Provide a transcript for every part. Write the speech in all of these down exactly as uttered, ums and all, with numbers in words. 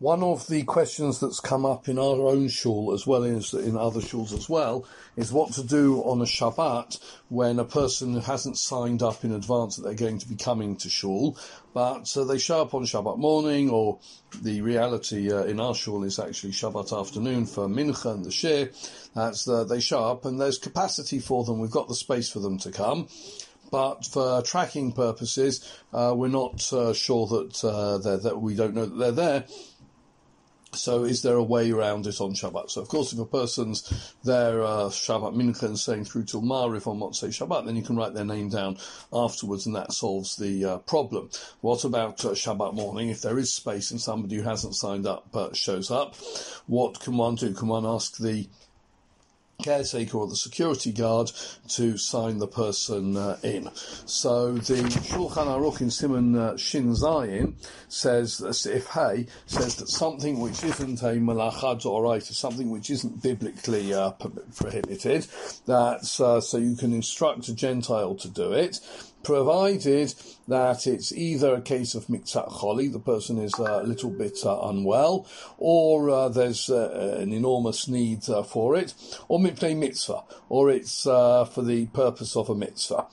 One of the questions that's come up in our own shul, as well as in other shuls as well, is what to do on a Shabbat when a person hasn't signed up in advance that they're going to be coming to shul, but uh, they show up on Shabbat morning, or the reality uh, in our shul is actually Shabbat afternoon for Mincha and the Shir. That's uh, they show up and there's capacity for them. We've got the space for them to come. But for tracking purposes, uh, we're not uh, sure that uh, they're that we don't know that they're there. So is there a way around it on Shabbat? So of course, if a person's there uh, Shabbat Mincha and saying through till Ma'ariv on Motzei Shabbat, then you can write their name down afterwards, and that solves the uh, problem. What about uh, Shabbat morning? If there is space and somebody who hasn't signed up uh, shows up, what can one do? Can one ask the caretaker or the security guard to sign the person uh, in? So the Shulchan Aruch in Siman uh, Shin Zayin says, uh, if Hay says that something which isn't a malacha d'oraita, something which isn't biblically uh, prohibited, that's uh, so you can instruct a Gentile to do it, provided that it's either a case of miktzat choli, the person is uh, a little bit uh, unwell, or uh, there's uh, an enormous need uh, for it, or mipnei mitzvah, or it's uh, for the purpose of a mitzvah.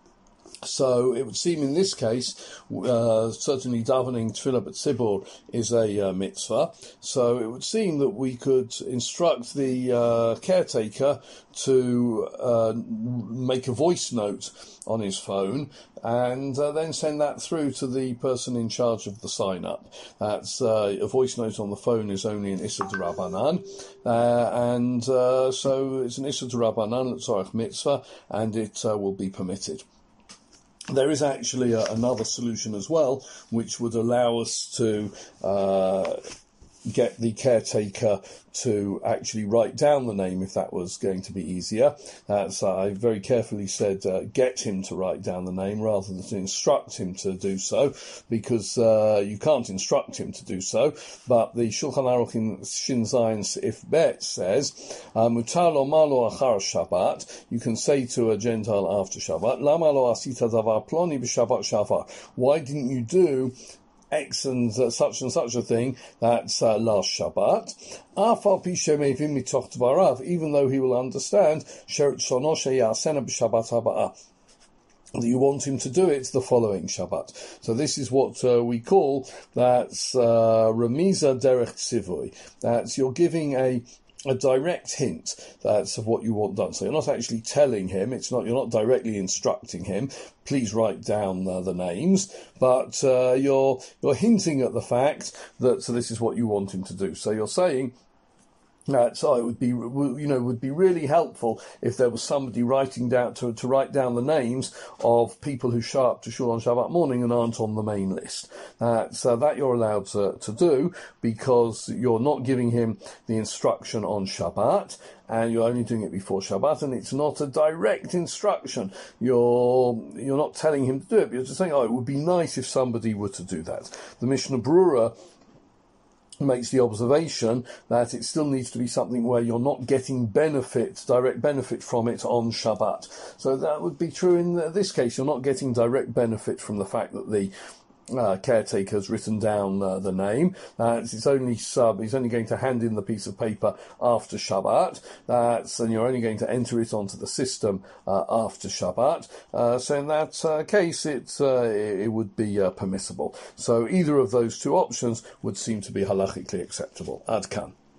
So it would seem in this case, uh, certainly davening tefillah b'tzibur is a uh, mitzvah. So it would seem that we could instruct the uh, caretaker to uh, make a voice note on his phone and uh, then send that through to the person in charge of the sign-up. That's uh, a voice note on the phone is only an Issa d'Rabbanan, uh, and uh, so it's an Issa d'Rabbanan, tzorech mitzvah, and it uh, will be permitted. There is actually a, another solution as well, which would allow us to uh, get the caretaker to actually write down the name if that was going to be easier. That's, uh, I very carefully said uh, get him to write down the name rather than to instruct him to do so, because uh, you can't instruct him to do so. But the Shulchan Aruch in Shin Zayin if Bet says, Mutar lo malo achar Shabbat, you can say to a Gentile after Shabbat, Lama lo asita davar ploni b'Shabbat shavar, why didn't you do X and uh, such and such a thing, that's uh, last Shabbat. Even though he will understand that you want him to do it the following Shabbat. So this is what uh, we call, that's uh, Remiza Derech Tzivui. That's you're giving a a direct hint that's of what you want done. So you're not actually telling him, it's not, you're not directly instructing him, please write down uh, the names, but uh, you're you're hinting at the fact that so this is what you want him to do. So you're saying, Uh, so it would be, you know, would be really helpful if there was somebody writing down to to write down the names of people who show up to shul on Shabbat morning and aren't on the main list. Uh, so that you're allowed to, to do, because you're not giving him the instruction on Shabbat, and you're only doing it before Shabbat, and it's not a direct instruction. You're you're not telling him to do it, but you're just saying, oh, it would be nice if somebody were to do that. The Mishnah Brura makes the observation that it still needs to be something where you're not getting benefit, direct benefit from it on Shabbat. So that would be true in this case. You're not getting direct benefit from the fact that the Uh, caretaker's written down uh, the name. Uh, it's, it's only sub. He's only going to hand in the piece of paper after Shabbat. That's and you're only going to enter it onto the system uh, after Shabbat. Uh, so in that uh, case, it's uh, it, it would be uh, permissible. So either of those two options would seem to be halachically acceptable. Ad kan.